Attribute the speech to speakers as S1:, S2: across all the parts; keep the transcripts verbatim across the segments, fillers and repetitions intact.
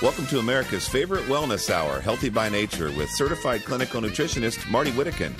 S1: Welcome to America's favorite wellness hour, Healthy by Nature, with certified clinical nutritionist Marty Whittakin.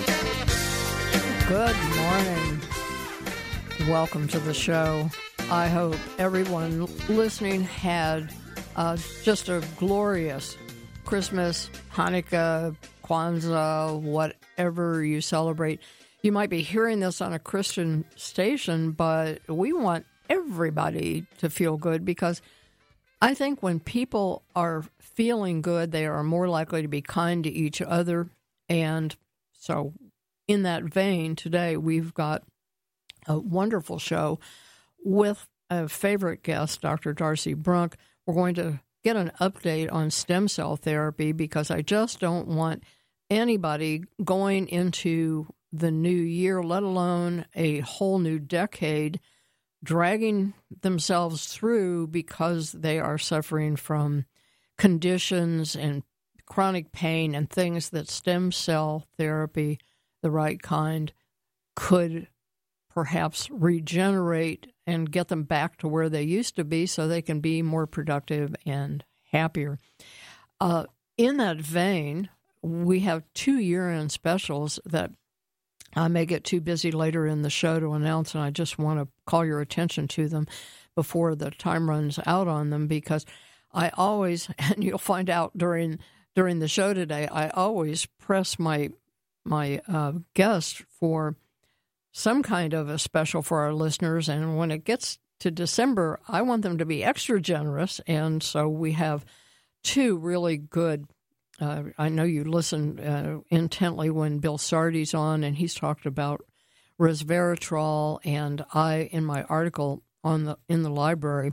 S2: Good morning. Welcome to the show. I hope everyone listening had uh, just a glorious Christmas, Hanukkah, Kwanzaa, whatever you celebrate. You might be hearing this on a Christian station, but we want everybody to feel good, because I think when people are feeling good, they are more likely to be kind to each other. And so in that vein, today we've got a wonderful show with a favorite guest, Doctor Darcy Brunk. We're going to get an update on stem cell therapy, because I just don't want anybody going into the new year, let alone a whole new decade, dragging themselves through because they are suffering from conditions and chronic pain and things that stem cell therapy, the right kind, could perhaps regenerate and get them back to where they used to be so they can be more productive and happier. Uh, in that vein, we have two year-end specials that I may get too busy later in the show to announce, and I just want to call your attention to them before the time runs out on them, because I always, and you'll find out during during the show today, I always press my my uh, guest for some kind of a special for our listeners, and when it gets to December, I want them to be extra generous, and so we have two really good. Uh, I know you listen uh, intently when Bill Sardi's on, and he's talked about resveratrol, and I, in my article on the in the library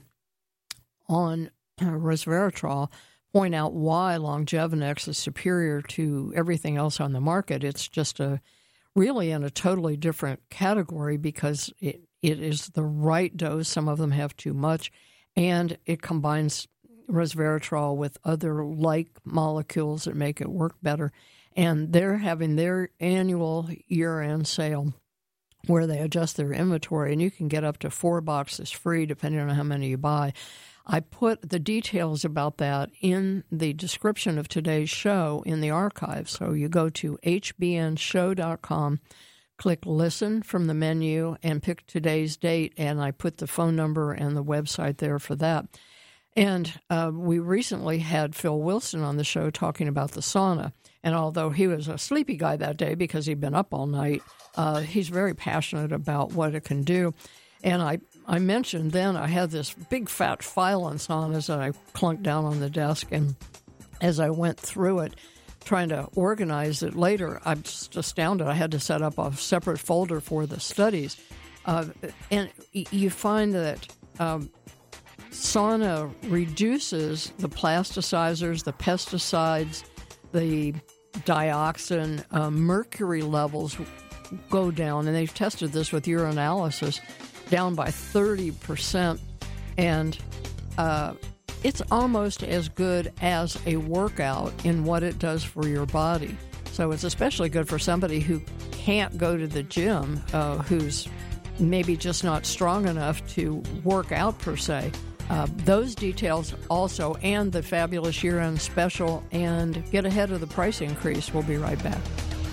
S2: on resveratrol, point out why Longevinex is superior to everything else on the market. It's just a really in a totally different category, because it, it is the right dose. Some of them have too much, and it combines resveratrol with other like molecules that make it work better. And they're having their annual year-end sale where they adjust their inventory, and you can get up to four boxes free depending on how many you buy. I put the details about that in the description of today's show in the archive. So you go to h b n show dot com, click listen from the menu, and pick today's date, and I put the phone number and the website there for that. And uh, we recently had Phil Wilson on the show talking about the sauna. And although he was a sleepy guy that day because he'd been up all night, uh, he's very passionate about what it can do. And I, I mentioned then I had this big fat file on saunas that I clunked down on the desk. And as I went through it, trying to organize it later, I'm just astounded. I had to set up a separate folder for the studies. Uh, and you find that Um, sauna reduces the plasticizers, the pesticides, the dioxin, uh, mercury levels go down, and they've tested this with urinalysis, down by thirty percent, and uh, it's almost as good as a workout in what it does for your body. So it's especially good for somebody who can't go to the gym, uh, who's maybe just not strong enough to work out per se. Uh, those details also, and the fabulous year-end special, and get ahead of the price increase. We'll be right back.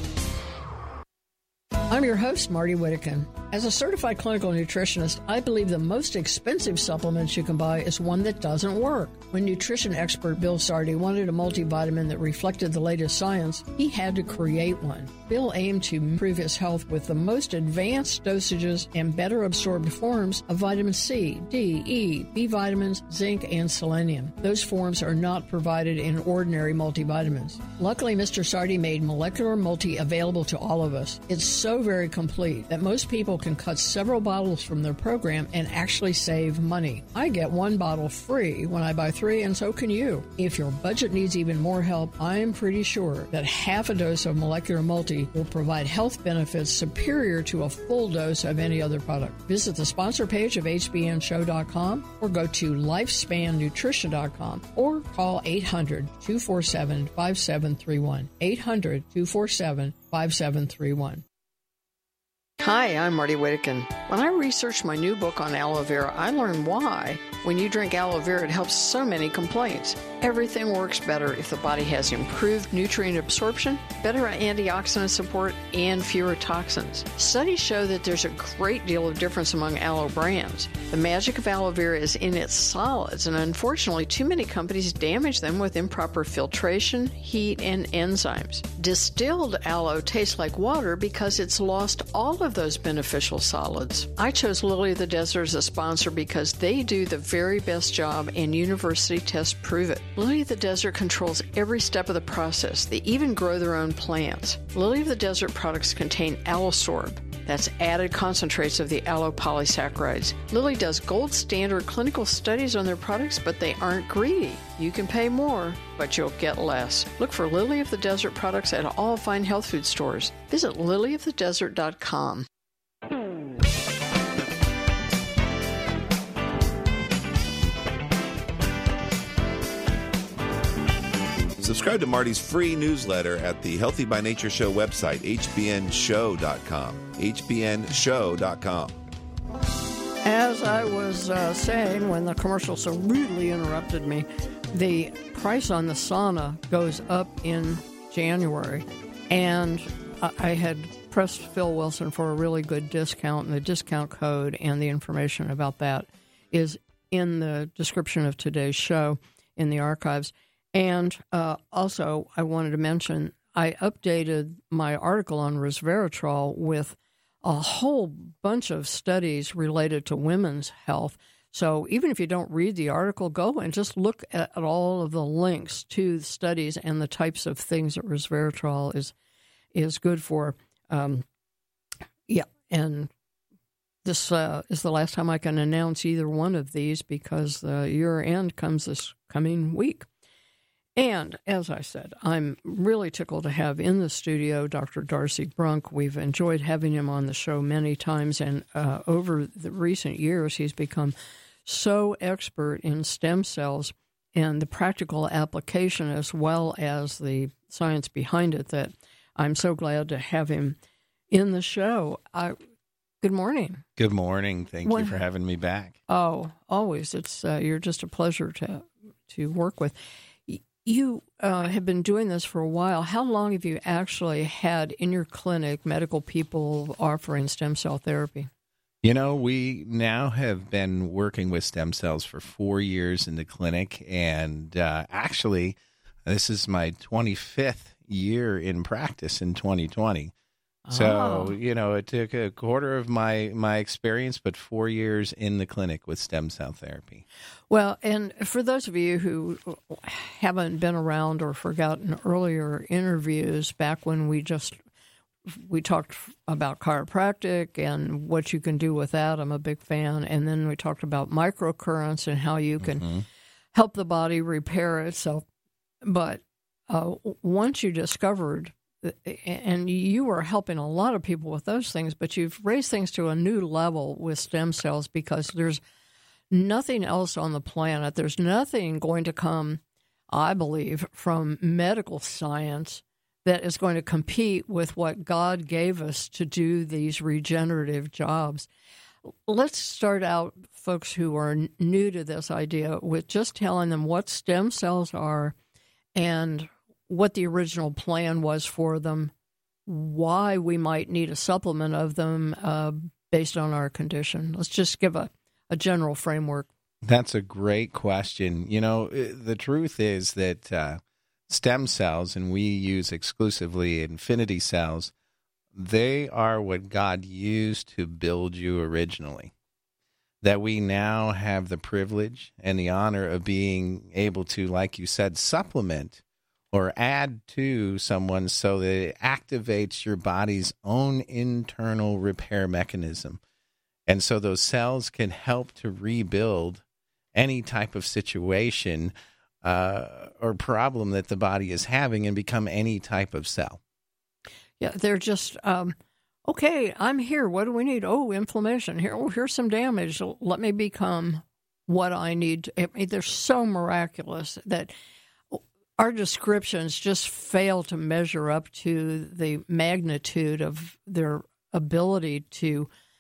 S2: I'm your host, Marty Whittakin. As a certified clinical nutritionist, I believe the most expensive supplements you can buy is one that doesn't work. When nutrition expert Bill Sardi wanted a multivitamin that reflected the latest science, he had to create one. Bill aimed to improve his health with the most advanced dosages and better absorbed forms of vitamin C, D, E, B vitamins, zinc, and selenium. Those forms are not provided in ordinary multivitamins. Luckily, Mister Sardi made Molecular Multi available to all of us. It's so very complete that most people can cut several bottles from their program and actually save money. I get one bottle free when I buy three, and so can you. If your budget needs even more help, I'm pretty sure that half a dose of Molecular Multi will provide health benefits superior to a full dose of any other product. Visit the sponsor page of h b n show dot com or go to lifespan nutrition dot com or call eight hundred, two four seven, five seven three one. eight hundred, two four seven, five seven three one. Hi, I'm Marty Whittakin. When I researched my new book on aloe vera, I learned why, when you drink aloe vera, it helps so many complaints. Everything works better if the body has improved nutrient absorption, better antioxidant support, and fewer toxins. Studies show that there's a great deal of difference among aloe brands. The magic of aloe vera is in its solids, and unfortunately, too many companies damage them with improper filtration, heat, and enzymes. Distilled aloe tastes like water because it's lost all of those beneficial solids. I chose Lily of the Desert as a sponsor because they do the very best job, and university tests prove it. Lily of the Desert controls every step of the process. They even grow their own plants. Lily of the Desert products contain Alosorb. That's added concentrates of the aloe polysaccharides. Lilly does gold standard clinical studies on their products, but they aren't greedy. You can pay more, but you'll get less. Look for Lily of the Desert products at all fine health food stores. Visit lily of the desert dot com.
S1: Subscribe to Marty's free newsletter at the Healthy by Nature Show website, h b n show dot com. h b n show dot com.
S2: As I was uh, saying when the commercial so rudely interrupted me, the price on the sauna goes up in January. And I had pressed Phil Wilson for a really good discount, and the discount code and the information about that is in the description of today's show in the archives. And uh, also, I wanted to mention, I updated my article on resveratrol with a whole bunch of studies related to women's health. So even if you don't read the article, go and just look at, at all of the links to the studies and the types of things that resveratrol is is good for. Um, yeah, and this uh, is the last time I can announce either one of these because the year end comes this coming week. And as I said, I'm really tickled to have in the studio Doctor Darcy Brunk. We've enjoyed having him on the show many times, and uh, over the recent years, he's become so expert in stem cells and the practical application as well as the science behind it that I'm so glad to have him in the show. I, good morning.
S3: Good morning. Thank
S2: What,
S3: you for having me back.
S2: Oh, always. It's uh, you're just a pleasure to to work with. You uh, have been doing this for a while. How long have you actually had in your clinic medical people offering stem cell therapy?
S3: You know, we now have been working with stem cells for four years in the clinic, and uh, actually, this is my twenty-fifth year in practice in twenty twenty. So,
S2: oh.
S3: you know, it took a quarter of my, my experience, but four years in the clinic with stem cell therapy.
S2: Well, and for those of you who haven't been around or forgotten earlier interviews back when we just we talked about chiropractic and what you can do with that, I'm a big fan. And then we talked about microcurrents and how you can mm-hmm. help the body repair itself. But uh, once you discovered, and you were helping a lot of people with those things, but you've raised things to a new level with stem cells because there's nothing else on the planet. There's nothing going to come, I believe, from medical science that is going to compete with what God gave us to do these regenerative jobs. Let's start out, folks who are new to this idea, with just telling them what stem cells are and what the original plan was for them, why we might need a supplement of them uh, based on our condition. Let's just give a, a general framework.
S3: That's a great question. You know, the truth is that uh, stem cells, and we use exclusively infinity cells, they are what God used to build you originally. That we now have the privilege and the honor of being able to, like you said, supplement or add to someone so that it activates your body's own internal repair mechanism. And so those cells can help to rebuild any type of situation uh, or problem that the body is having and become any type of cell.
S2: Yeah, they're just, um, okay, I'm here. What do we need? Oh, inflammation. Here, oh, here's some damage. Let me become what I need. I mean, they're so miraculous that our descriptions just fail to measure up to the magnitude of their ability to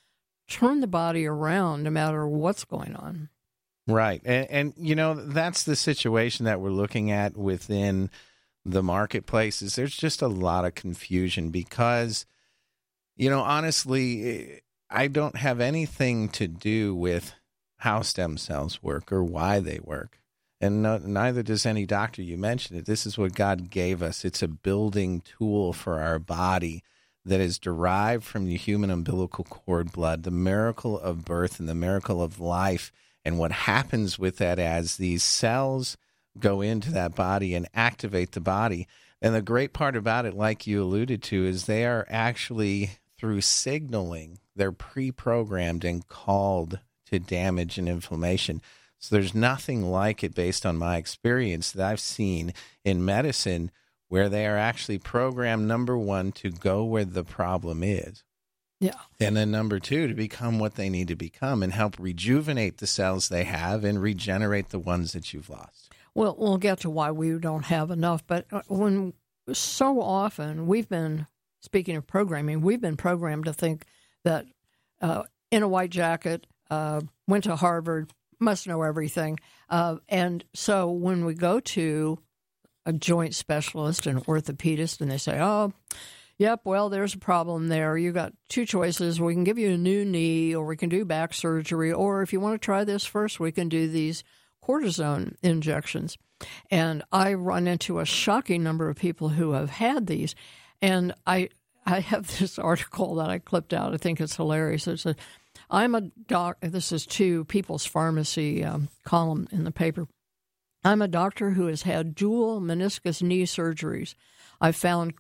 S2: turn the body around no matter what's going on.
S3: Right. And, and, you know, that's the situation that we're looking at within the marketplaces. There's just a lot of confusion because, you know, honestly, I don't have anything to do with how stem cells work or why they work. And no, neither does any doctor. You mentioned it. This is what God gave us. It's a building tool for our body that is derived from the human umbilical cord blood, the miracle of birth and the miracle of life. And what happens with that as these cells go into that body and activate the body. And the great part about it, like you alluded to, is they are actually, through signaling, they're pre-programmed and called to damage and inflammation. So there's nothing like it, based on my experience, that I've seen in medicine where they are actually programmed, number one, to go where the problem is.
S2: Yeah.
S3: And then number two, to become what they need to become and help rejuvenate the cells they have and regenerate the ones that you've lost.
S2: Well, we'll get to why we don't have enough. But when so often we've been, speaking of programming, we've been programmed to think that uh, in a white jacket, uh, went to Harvard, must know everything. Uh, and so when we go to a joint specialist, an orthopedist, and they say, oh, yep, well, there's a problem there. You got two choices. We can give you a new knee, or we can do back surgery, or if you want to try this first, we can do these cortisone injections. And I run into a shocking number of people who have had these. And I I have this article that I clipped out. I think it's hilarious. It's a, I'm a doc. This is to People's Pharmacy um, column in the paper. I'm a doctor who has had dual meniscus knee surgeries. I found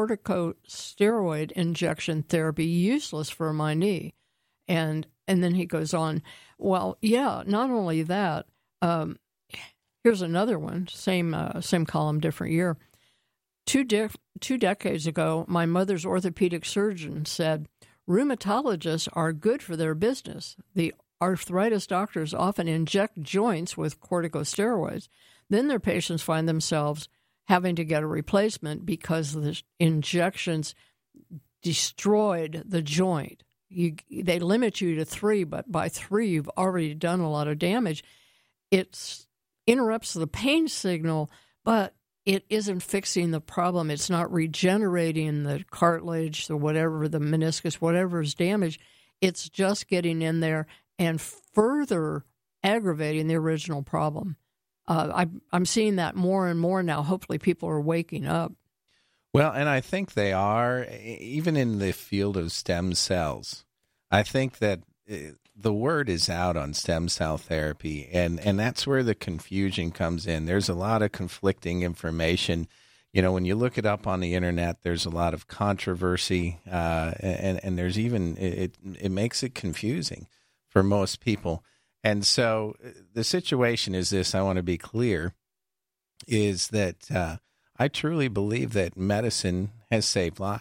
S2: corticosteroid injection therapy useless for my knee. And and then he goes on, well, yeah, not only that, um, here's another one, same uh, same column, different year. Two, de- two decades ago, my mother's orthopedic surgeon said, rheumatologists are good for their business. The arthritis doctors often inject joints with corticosteroids. Then their patients find themselves having to get a replacement because the injections destroyed the joint. You, they limit you to three, but by three, you've already done a lot of damage. It interrupts the pain signal, but it isn't fixing the problem. It's not regenerating the cartilage, the whatever, the meniscus, whatever is damaged. It's just getting in there and further aggravating the original problem. Uh, I, I'm seeing that more and more now. Hopefully people are waking up.
S3: Well, and I think they are, even in the field of stem cells. I think that the word is out on stem cell therapy, and, and that's where the confusion comes in. There's a lot of conflicting information. You know, when you look it up on the internet, there's a lot of controversy, uh, and, and there's even, it, it makes it confusing for most people. And so the situation is this, I want to be clear, is that uh, I truly believe that medicine has saved lives.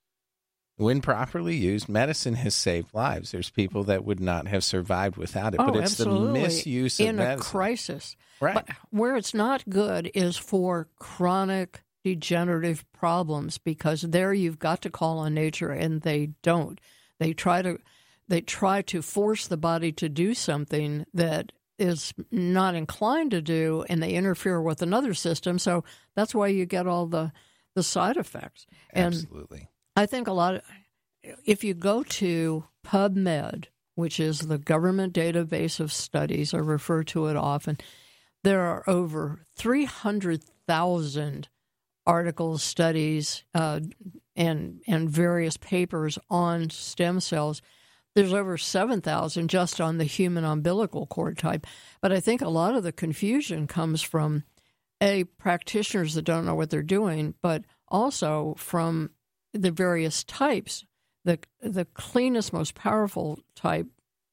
S3: When properly used, medicine has saved lives. There's people that would not have survived without it,
S2: oh,
S3: but it's
S2: absolutely.
S3: the misuse of
S2: in
S3: medicine.
S2: In a crisis.
S3: Right.
S2: But where it's not good is for chronic degenerative problems, because there you've got to call on nature, and they don't. They try to they try to force the body to do something that is not inclined to do, and they interfere with another system. So that's why you get all the, the side effects.
S3: Absolutely.
S2: And I think a lot of, if you go to PubMed, which is the government database of studies, I refer to it often, there are over three hundred thousand articles, studies, uh, and and various papers on stem cells. There's over seven thousand just on the human umbilical cord type. But I think a lot of the confusion comes from, A, practitioners that don't know what they're doing, but also from the various types. The the cleanest, most powerful type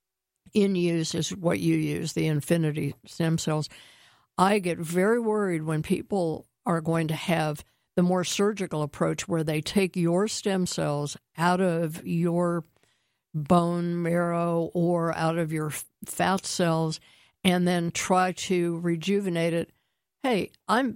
S2: in use is what you use, the Infinity stem cells. I get very worried when people are going to have the more surgical approach where they take your stem cells out of your bone marrow or out of your fat cells and then try to rejuvenate it. Hey, I'm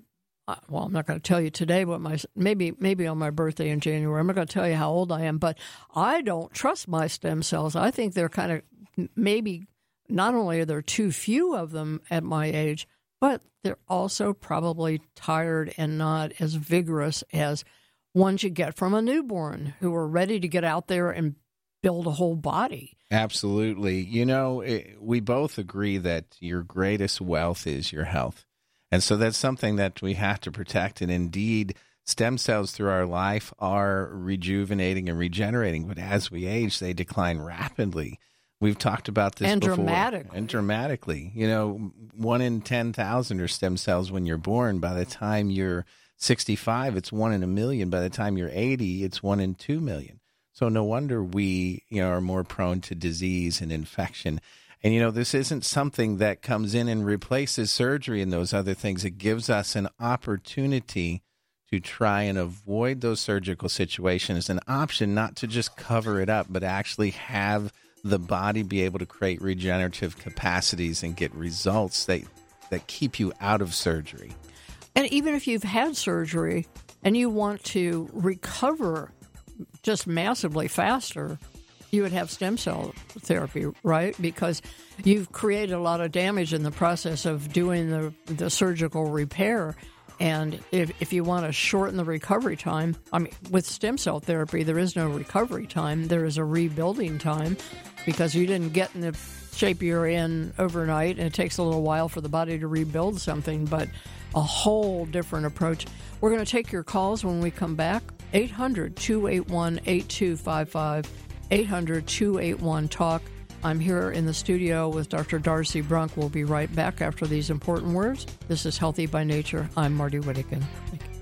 S2: uh, well, I'm not going to tell you today what my, maybe maybe on my birthday in January, I'm not going to tell you how old I am, but I don't trust my stem cells. I think they're kind of, maybe not only are there too few of them at my age, but they're also probably tired and not as vigorous as ones you get from a newborn who are ready to get out there and build a whole body.
S3: Absolutely. You know, it, we both agree that your greatest wealth is your health. And so that's something that we have to protect. And indeed, stem cells through our life are rejuvenating and regenerating. But as we age, they decline rapidly. We've talked about this
S2: and
S3: before.
S2: Dramatically.
S3: And dramatically. You know, one in ten thousand are stem cells when you're born. By the time you're sixty-five, it's one in a million. By the time you're eighty, it's one in two million. So no wonder we, you know, are more prone to disease and infection. And, you know, this isn't something that comes in and replaces surgery and those other things. It gives us an opportunity to try and avoid those surgical situations, an option not to just cover it up, but actually have the body be able to create regenerative capacities and get results that, that keep you out of surgery.
S2: And even if you've had surgery and you want to recover just massively faster, you would have stem cell therapy, right? Because you've created a lot of damage in the process of doing the, the surgical repair. And if, if you want to shorten the recovery time, I mean, with stem cell therapy, there is no recovery time. There is a rebuilding time because you didn't get in the shape you're in overnight, and it takes a little while for the body to rebuild something, but a whole different approach. We're going to take your calls when we come back. eight hundred, two eight one, eight two five five, eight hundred, two eight one, talk. I'm here in the studio with Doctor Darcy Brunk. We'll be right back after these important words. This is Healthy by Nature. I'm Marty Whittekin. Thank you.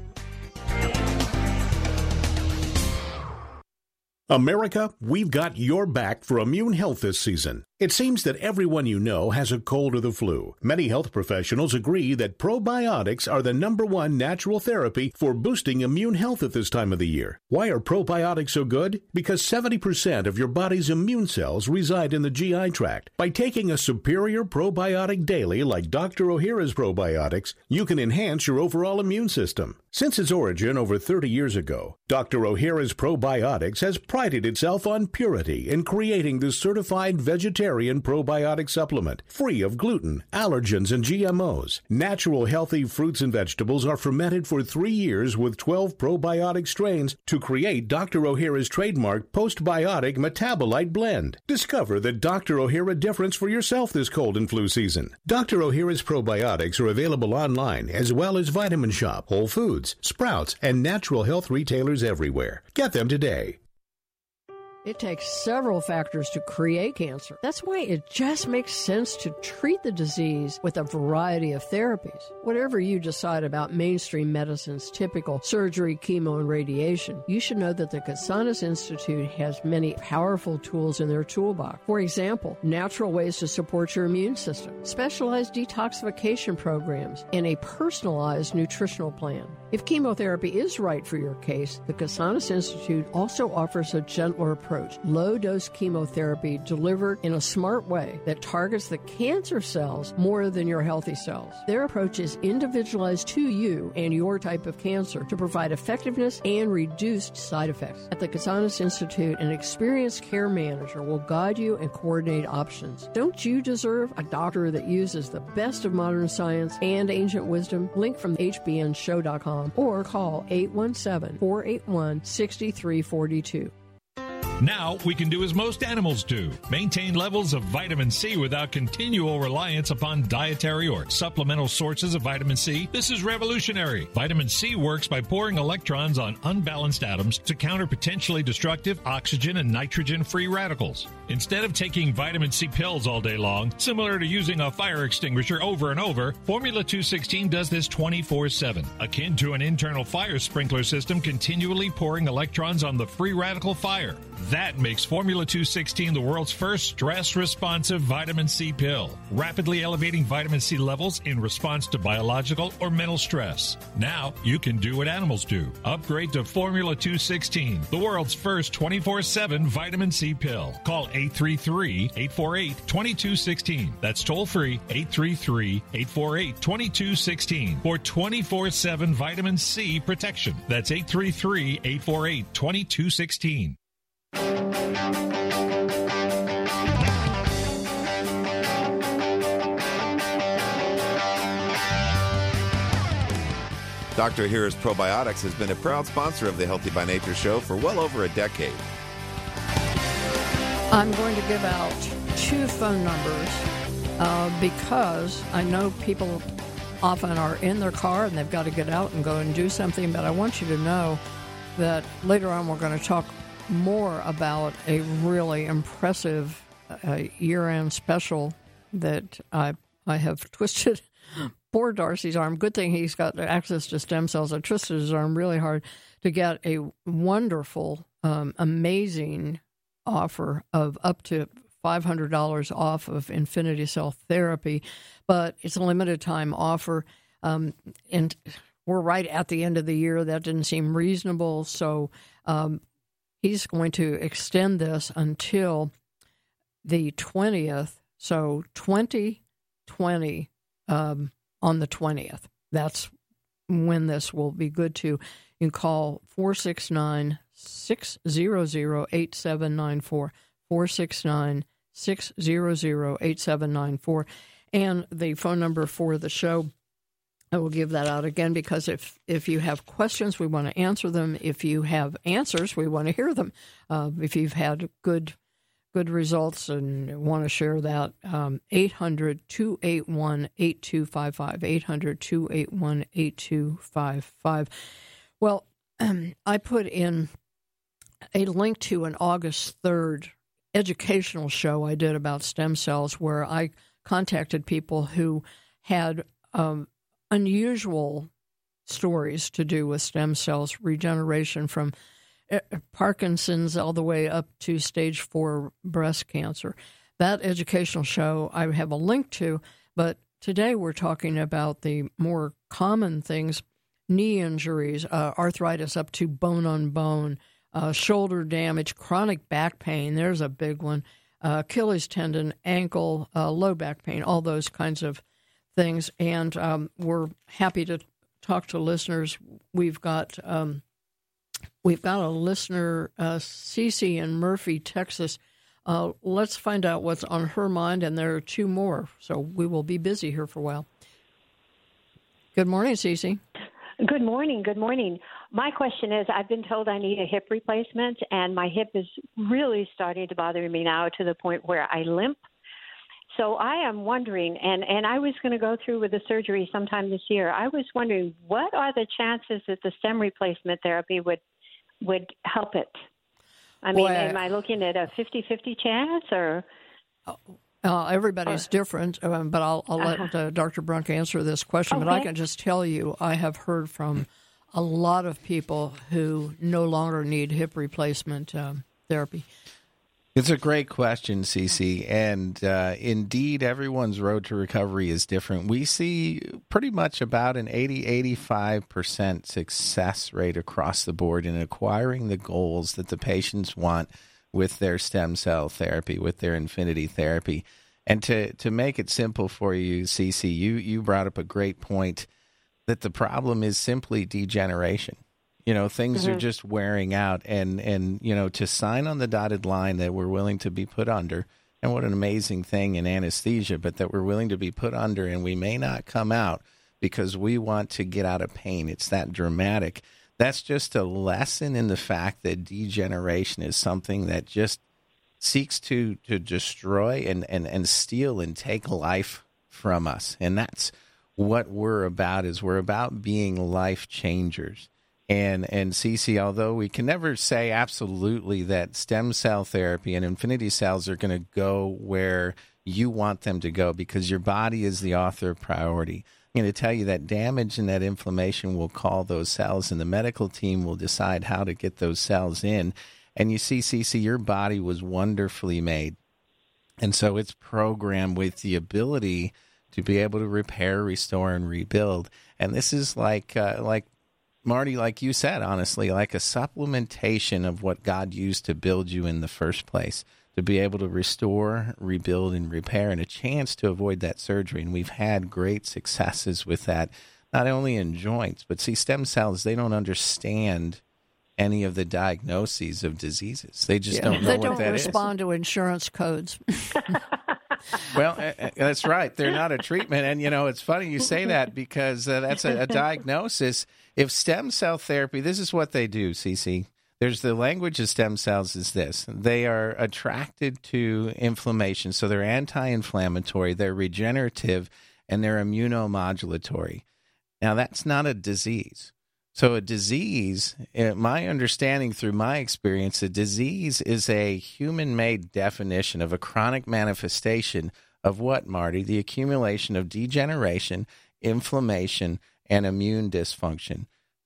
S4: America, we've got your back for immune health this season. It seems that everyone you know has a cold or the flu. Many health professionals agree that probiotics are the number one natural therapy for boosting immune health at this time of the year. Why are probiotics so good? Because seventy percent of your body's immune cells reside in the G I tract. By taking a superior probiotic daily like Doctor Ohhira's probiotics, you can enhance your overall immune system. Since its origin over thirty years ago, Doctor Ohhira's probiotics has prided itself on purity in creating the certified vegetarian probiotic supplement, free of gluten, allergens, and G M Os. Natural healthy fruits and vegetables are fermented for three years with twelve probiotic strains to create Doctor Ohhira's trademark postbiotic metabolite blend. Discover the Doctor Ohhira difference for yourself this cold and flu season. Doctor Ohhira's probiotics are available online as well as Vitamin Shop, Whole Foods, Sprouts, and natural health retailers everywhere. Get them today.
S2: It takes several factors to create cancer. That's why it just makes sense to treat the disease with a variety of therapies. Whatever you decide about mainstream medicine's typical surgery, chemo, and radiation, you should know that the Casanas Institute has many powerful tools in their toolbox. For example, natural ways to support your immune system, specialized detoxification programs, and a personalized nutritional plan. If chemotherapy is right for your case, the Casanas Institute also offers a gentler approach. Low-dose chemotherapy delivered in a smart way that targets the cancer cells more than your healthy cells. Their approach is individualized to you and your type of cancer to provide effectiveness and reduced side effects. At the Casanas Institute, an experienced care manager will guide you and coordinate options. Don't you deserve a doctor that uses the best of modern science and ancient wisdom? Link from H B N show dot com or call eight one seven, four eight one, six three four two.
S5: Now we can do as most animals do, maintain levels of vitamin C without continual reliance upon dietary or supplemental sources of vitamin C. This is revolutionary. Vitamin C works by pouring electrons on unbalanced atoms to counter potentially destructive oxygen and nitrogen free radicals. Instead of taking vitamin C pills all day long, similar to using a fire extinguisher over and over, Formula two sixteen does this twenty-four seven, akin to an internal fire sprinkler system continually pouring electrons on the free radical fire. That makes Formula two sixteen the world's first stress-responsive vitamin C pill, rapidly elevating vitamin C levels in response to biological or mental stress. Now you can do what animals do. Upgrade to Formula two sixteen, the world's first twenty-four seven vitamin C pill. Call eight three three, eight four eight, two two one six. That's toll-free, eight three three, eight four eight, two two one six for twenty-four seven vitamin C protection. That's eight three three, eight four eight, two two one six.
S1: Doctor Ahira's Probiotics has been a proud sponsor of the Healthy by Nature show for well over a decade.
S2: I'm going to give out two phone numbers uh, because I know people often are in their car and they've got to get out and go and do something, but I want you to know that later on we're going to talk more about a really impressive uh, year-end special that I I have twisted poor Darcy's arm. Good thing he's got access to stem cells. I twisted his arm really hard to get a wonderful, um, amazing offer of up to five hundred dollars off of Infinity Cell Therapy, but it's a limited time offer, um, and we're right at the end of the year. That didn't seem reasonable, so um, he's going to extend this until the twentieth, so twenty twenty um, on the twentieth. That's when this will be good to. You can call four six nine, six zero zero, eight seven nine four, four six nine, six zero zero, eight seven nine four, and the phone number for the show. I will give that out again because if, if you have questions, we want to answer them. If you have answers, we want to hear them. Uh, if you've had good good results and want to share that, um, eight hundred, two eight one, eight two five five, eight hundred, two eight one, eight two five five. Well, um, I put in a link to an August third educational show I did about stem cells where I contacted people who had um, unusual stories to do with stem cells regeneration, from Parkinson's all the way up to stage four breast cancer. That educational show I have a link to, but today we're talking about the more common things: knee injuries, uh, arthritis up to bone on bone, uh, shoulder damage, chronic back pain. There's a big one. Uh, Achilles tendon, ankle, uh, low back pain, all those kinds of things. And um, we're happy to talk to listeners. We've got um, we've got a listener, uh, Cece in Murphy, Texas. Uh, let's find out what's on her mind, and there are two more, so we will be busy here for a while. Good morning, Cece.
S6: Good morning. Good morning. My question is, I've been told I need a hip replacement, and my hip is really starting to bother me now to the point where I limp. So I am wondering, and, and I was going to go through with the surgery sometime this year. I was wondering, what are the chances that the stem replacement therapy would would help it? I mean, Boy, am I looking at a fifty-fifty chance, or?
S2: Uh, everybody's or, different, um, but I'll, I'll uh-huh. let uh, Doctor Brunk answer this question. Okay. But I can just tell you, I have heard from a lot of people who no longer need hip replacement um, therapy.
S3: It's a great question, Cece, and uh, indeed, everyone's road to recovery is different. We see pretty much about an eighty, eighty-five percent success rate across the board in acquiring the goals that the patients want with their stem cell therapy, with their Infinity therapy. And to, to make it simple for you, Cece, you, you brought up a great point that the problem is simply degeneration. You know, things mm-hmm. are just wearing out, and, and, you know, to sign on the dotted line that we're willing to be put under, and what an amazing thing in anesthesia, but that we're willing to be put under and we may not come out because we want to get out of pain. It's that dramatic. That's just a lesson in the fact that degeneration is something that just seeks to, to destroy and, and, and steal and take life from us. And that's what we're about, is we're about being life changers. And, and Cece, although we can never say absolutely that stem cell therapy and Infinity cells are going to go where you want them to go, because your body is the author of priority. I'm going to tell you that damage and that inflammation will call those cells, and the medical team will decide how to get those cells in. And you see, Cece, your body was wonderfully made. And so it's programmed with the ability to be able to repair, restore, and rebuild. And this is like, uh, like Marty, like you said, honestly, like a supplementation of what God used to build you in the first place, to be able to restore, rebuild, and repair, and a chance to avoid that surgery. And we've had great successes with that, not only in joints, but see, stem cells, they don't understand any of the diagnoses of diseases. They just
S2: yeah.
S3: don't know
S2: they
S3: what
S2: don't
S3: that is.
S2: They don't respond to insurance codes.
S3: Well, uh, that's right. They're not a treatment. And, you know, it's funny you say that because uh, that's a, a diagnosis. If stem cell therapy, this is what they do, Cece. There's the language of stem cells is this. They are attracted to inflammation, so they're anti-inflammatory, they're regenerative, and they're immunomodulatory. Now, that's not a disease. So a disease, my understanding through my experience, a disease is a human-made definition of a chronic manifestation of what, Marty? The accumulation of degeneration, inflammation, and immune dysfunction.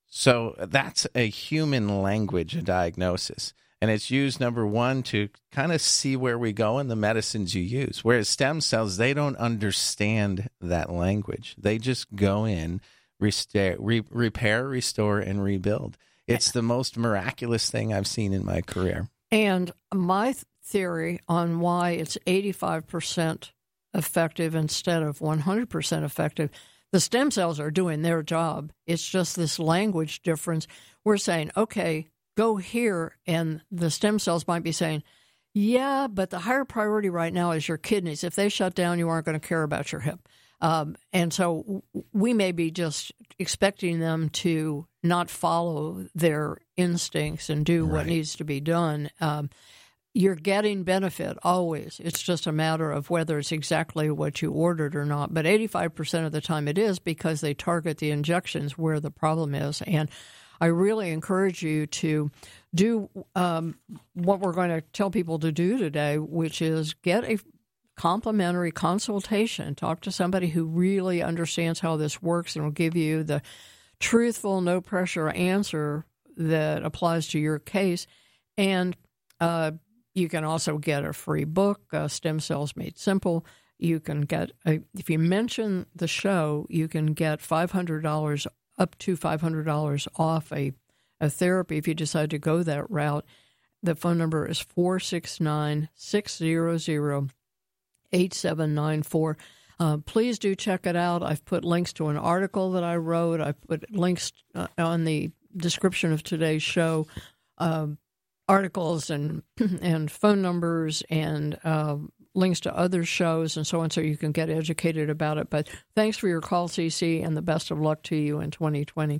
S3: So that's a human language, a diagnosis. And it's used, number one, to kind of see where we go in the medicines you use. Whereas stem cells, they don't understand that language. They just go in, Restore, re, repair, restore, and rebuild. It's the most miraculous thing I've seen in my career.
S2: And my th- theory on why it's eighty-five percent effective instead of one hundred percent effective, the stem cells are doing their job. It's just this language difference. We're saying, okay, go here, and the stem cells might be saying, yeah, but the higher priority right now is your kidneys. If they shut down, you aren't going to care about your hip. Um, and so we may be just expecting them to not follow their instincts and do
S3: right.
S2: what needs to be done. Um, you're getting benefit always. It's just a matter of whether it's exactly what you ordered or not. But eighty-five percent of the time it is, because they target the injections where the problem is. And I really encourage you to do um, what we're going to tell people to do today, which is get a complimentary consultation. Talk to somebody who really understands how this works and will give you the truthful, no-pressure answer that applies to your case. And uh, you can also get a free book, uh, Stem Cells Made Simple. You can get, a, if you mention the show, you can get five hundred dollars, up to five hundred dollars off a, a therapy if you decide to go that route. The phone number is four six nine, six zero zero, eight seven nine four. Uh, please do check it out. I've put links to an article that I wrote. I've put links uh, on the description of today's show, uh, articles and and phone numbers and uh, links to other shows and so on, so you can get educated about it. But thanks for your call, Cece, and the best of luck to you in twenty twenty.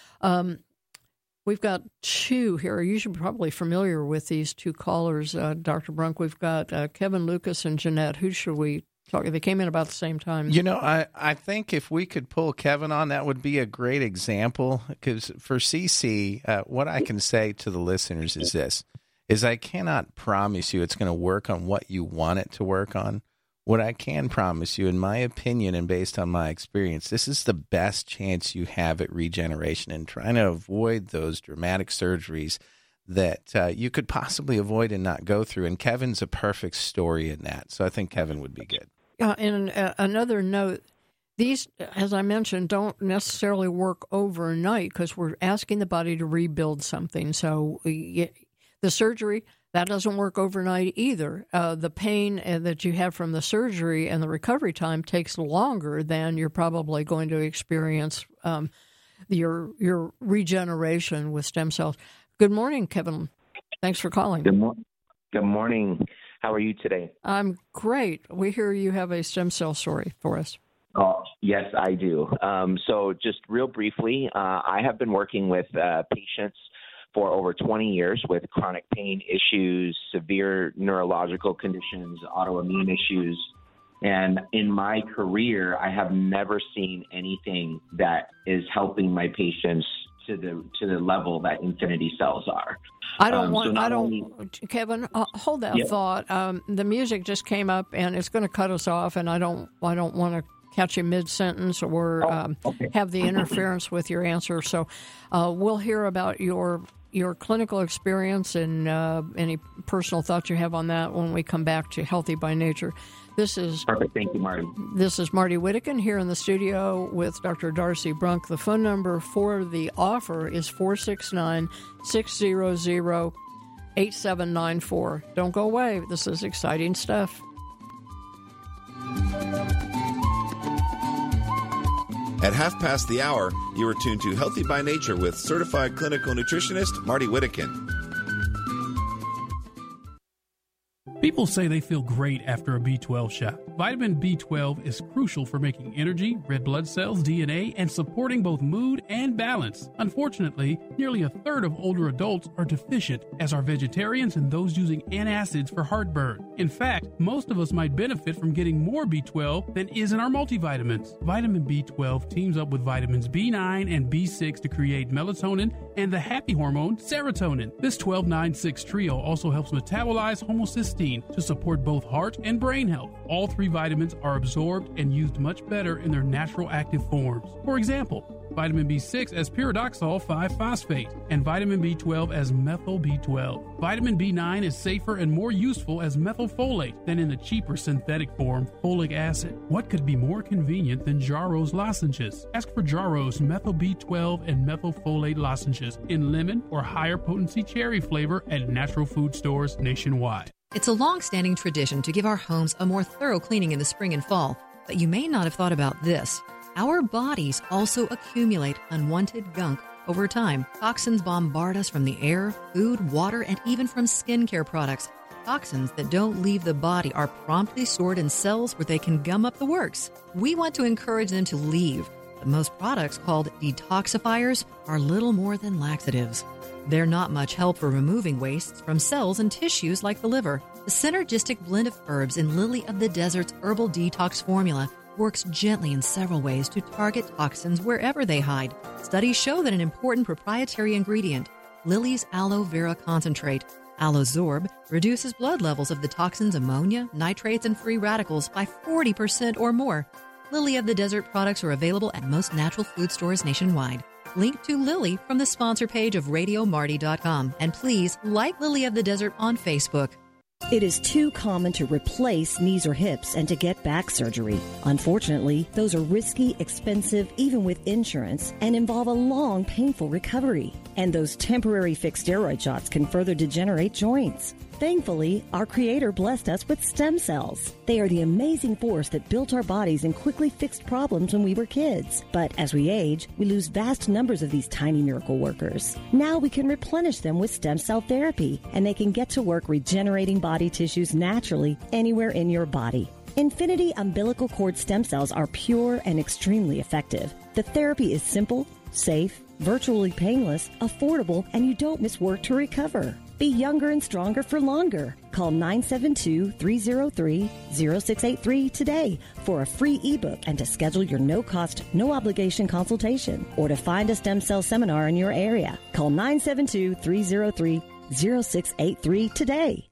S2: Um, we've got two here. You should be probably familiar with these two callers, uh, Doctor Brunk. We've got uh, Kevin Lucas and Jeanette. Who should we talk? They came in about the same time.
S3: You know, I, I think if we could pull Kevin on, that would be a great example. Because for C C, uh, what I can say to the listeners is this, is I cannot promise you it's going to work on what you want it to work on. What I can promise you, in my opinion and based on my experience, this is the best chance you have at regeneration and trying to avoid those dramatic surgeries that uh, you could possibly avoid and not go through. And Kevin's a perfect story in that. So I think Kevin would be good.
S2: Uh, and uh, another note, these, as I mentioned, don't necessarily work overnight because we're asking the body to rebuild something. So uh, the surgery, that doesn't work overnight either. Uh, the pain uh, that you have from the surgery and the recovery time takes longer than you're probably going to experience um, your your regeneration with stem cells. Good morning, Kevin. Thanks for calling.
S7: Good, mo- Good morning. How are you today?
S2: I'm great. We hear you have a stem cell story for us.
S7: Oh, yes, I do. Um, so just real briefly, uh, I have been working with uh, patients for over twenty years with chronic pain issues, severe neurological conditions, autoimmune issues. And in my career, I have never seen anything that is helping my patients to the to the level that Infinity Cells are.
S2: I don't
S7: um,
S2: want.
S7: so
S2: I don't.
S7: only,
S2: Kevin, uh, hold that
S7: yeah.
S2: thought. Um, the music just came up, and it's going to cut us off. And I don't. I don't want to catch you mid sentence or
S7: oh,
S2: um,
S7: okay.
S2: have the interference with your answer. So uh, we'll hear about your your clinical experience and uh, any personal thoughts you have on that when we come back to Healthy by Nature. This is
S7: Perfect. Thank you, Marty.
S2: This is Marty Whittekin here in the studio with Doctor Darcy Brunk. The phone number for the offer is four six nine, six zero zero, eight seven nine four. Don't go away. This is exciting stuff.
S1: At half past the hour, you are tuned to Healthy by Nature with certified clinical nutritionist Marty Whittekin.
S8: People say they feel great after a B twelve shot. Vitamin B twelve is crucial for making energy, red blood cells, D N A, and supporting both mood and balance. Unfortunately, nearly a third of older adults are deficient, as are vegetarians and those using antacids for heartburn. In fact, most of us might benefit from getting more B twelve than is in our multivitamins. Vitamin B twelve teams up with vitamins B nine and B six to create melatonin and the happy hormone, serotonin. This twelve nine six trio also helps metabolize homocysteine to support both heart and brain health. All three vitamins are absorbed and used much better in their natural active forms. For example, vitamin B six as pyridoxal five phosphate and vitamin B twelve as methyl B twelve. Vitamin B nine is safer and more useful as methylfolate than in the cheaper synthetic form, folic acid. What could be more convenient than Jarrow's lozenges? Ask for Jarrow's methyl B twelve and methylfolate lozenges in lemon or higher potency cherry flavor at natural food stores nationwide.
S9: It's a long-standing tradition to give our homes a more thorough cleaning in the spring and fall, but you may not have thought about this. Our bodies also accumulate unwanted gunk over time. Toxins bombard us from the air, food, water, and even from skincare products. Toxins that don't leave the body are promptly stored in cells where they can gum up the works. We want to encourage them to leave, but most products called detoxifiers are little more than laxatives. They're not much help for removing wastes from cells and tissues like the liver. The synergistic blend of herbs in Lily of the Desert's herbal detox formula works gently in several ways to target toxins wherever they hide. Studies show that an important proprietary ingredient, Lily's aloe vera concentrate, Alozorb, reduces blood levels of the toxins ammonia, nitrates, and free radicals by forty percent or more. Lily of the Desert products are available at most natural food stores nationwide. Link to Lily from the sponsor page of radio marty dot com. And please like Lily of the Desert on Facebook.
S10: It is too common to replace knees or hips and to get back surgery. Unfortunately, those are risky, expensive, even with insurance, and involve a long, painful recovery. And those temporary fixed steroid shots can further degenerate joints. Thankfully, our Creator blessed us with stem cells. They are the amazing force that built our bodies and quickly fixed problems when we were kids. But as we age, we lose vast numbers of these tiny miracle workers. Now we can replenish them with stem cell therapy, and they can get to work regenerating body tissues naturally anywhere in your body. Infinity umbilical cord stem cells are pure and extremely effective. The therapy is simple, safe, virtually painless, affordable, and you don't miss work to recover. Be younger and stronger for longer. Call nine seven two, three zero three, zero six eight three today for a free ebook and to schedule your no-cost, no-obligation consultation or to find a stem cell seminar in your area. Call nine seven two, three zero three, zero six eight three today.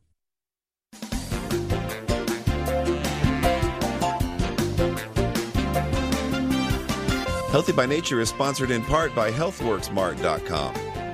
S1: Healthy by Nature is sponsored in part by health works mart dot com.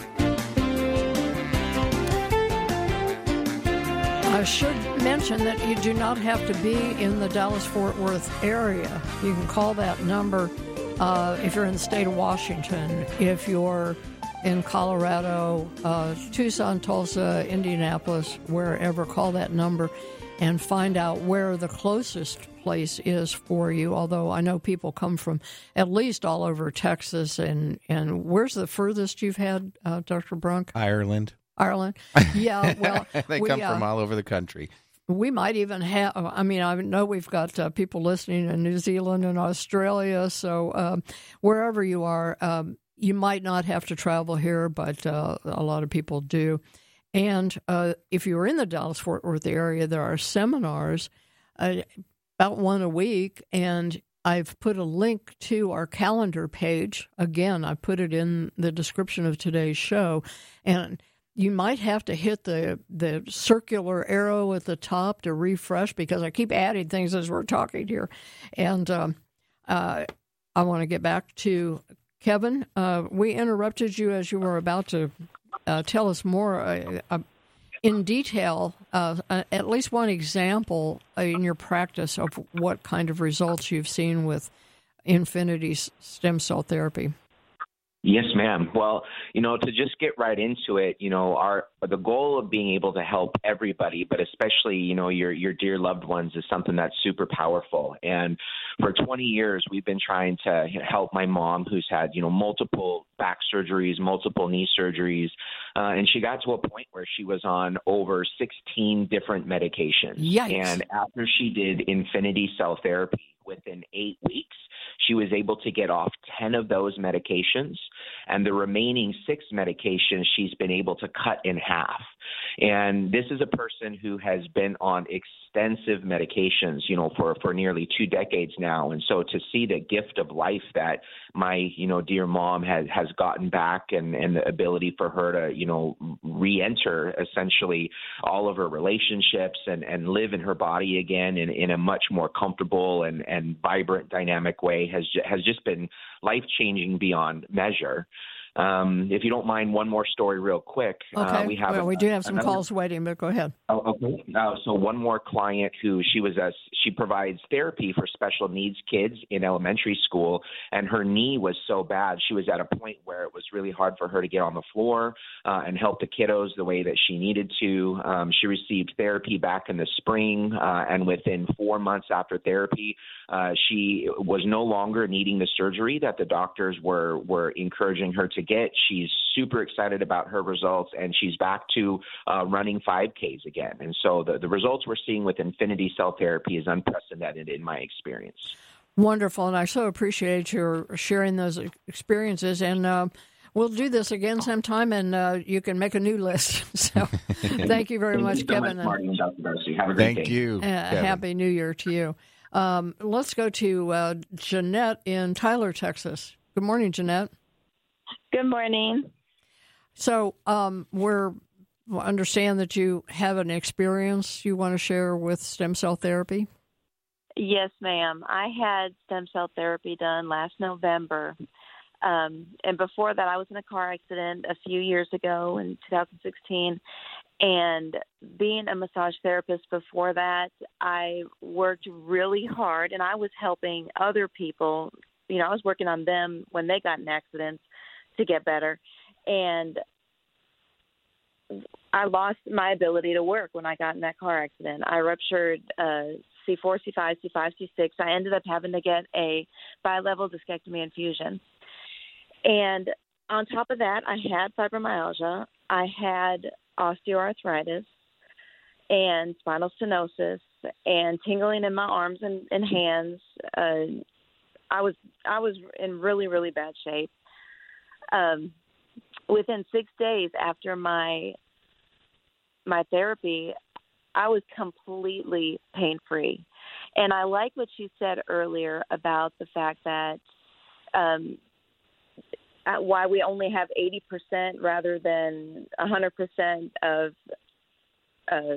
S2: I should mention that you do not have to be in the Dallas-Fort Worth area. You can call that number uh, if you're in the state of Washington, if you're in Colorado, uh, Tucson, Tulsa, Indianapolis, wherever. Call that number and find out where the closest place is for you, although I know people come from at least all over Texas. And, and where's the furthest you've had, uh, Doctor Brunk?
S3: Ireland.
S2: Ireland. Yeah, well,
S3: they
S2: we,
S3: come
S2: uh,
S3: from all over the country.
S2: We might even have, I mean, I know we've got uh, people listening in New Zealand and Australia, so um, wherever you are, um, you might not have to travel here, but uh, a lot of people do. And uh, if you're in the Dallas-Fort Worth area, there are seminars, uh, about one a week, and I've put a link to our calendar page. Again, I put it in the description of today's show, and you might have to hit the, the circular arrow at the top to refresh because I keep adding things as we're talking here. And um, uh, I want to get back to Kevin. Uh, we interrupted you as you were about to uh, tell us more uh, uh, in detail, uh, uh, at least one example uh, in your practice of what kind of results you've seen with Infinity stem cell therapy.
S7: Yes, ma'am. Well, you know, to just get right into it, you know, our the goal of being able to help everybody, but especially, you know, your your dear loved ones is something that's super powerful. And for twenty years, we've been trying to help my mom, who's had, you know, multiple back surgeries, multiple knee surgeries, uh, and she got to a point where she was on over sixteen different medications.
S2: Yikes.
S7: And after she did Infinity cell therapy, within eight weeks, she was able to get off ten of those medications, and the remaining six medications she's been able to cut in half. And this is a person who has been on extensive medications, you know, for, for nearly two decades now. And so to see the gift of life that my, you know, dear mom has, has gotten back, and, and the ability for her to, you know, re-enter essentially all of her relationships and, and live in her body again in, in a much more comfortable and, and vibrant, dynamic way has has just been life-changing beyond measure. Um, if you don't mind, one more story real quick.
S2: Okay.
S7: Uh, we have
S2: well,
S7: a,
S2: we do have some
S7: another,
S2: calls waiting, but go ahead.
S7: Oh, okay. Uh, so one more client who she was a, she provides therapy for special needs kids in elementary school, and her knee was so bad she was at a point where it was really hard for her to get on the floor uh, and help the kiddos the way that she needed to. Um, she received therapy back in the spring, uh, and within four months after therapy, uh, she was no longer needing the surgery that the doctors were were encouraging her to get. She's super excited about her results, and she's back to uh, running five Ks again. And so the, the results we're seeing with Infinity cell therapy is unprecedented in my experience.
S2: Wonderful, and I so appreciate your sharing those experiences. And uh, we'll do this again sometime, and uh, you can make a new list. So thank you very
S7: thank
S2: much,
S7: you so
S2: Kevin.
S7: Much, Marty and Doctor Darcy. Have a great
S3: Thank
S7: day.
S3: you.
S2: Uh, happy New Year to you. Um, let's go to uh, Jeanette in Tyler, Texas. Good morning, Jeanette.
S11: Good morning.
S2: So um, we're we understand that you have an experience you want to share with stem cell therapy.
S11: Yes, ma'am. I had stem cell therapy done last November. Um, and before that, I was in a car accident a few years ago in two thousand sixteen. And being a massage therapist before that, I worked really hard, and I was helping other people. You know, I was working on them when they got in accidents to get better. And I lost my ability to work when I got in that car accident. I ruptured uh, C four, C five, C five, C six. I ended up having to get a bi-level discectomy infusion. And on top of that, I had fibromyalgia. I had osteoarthritis and spinal stenosis and tingling in my arms and, and hands. Uh, I was I was in really, really bad shape. Um, within six days after my my therapy, I was completely pain-free. And I like what you said earlier about the fact that um, why we only have eighty percent rather than one hundred percent of uh,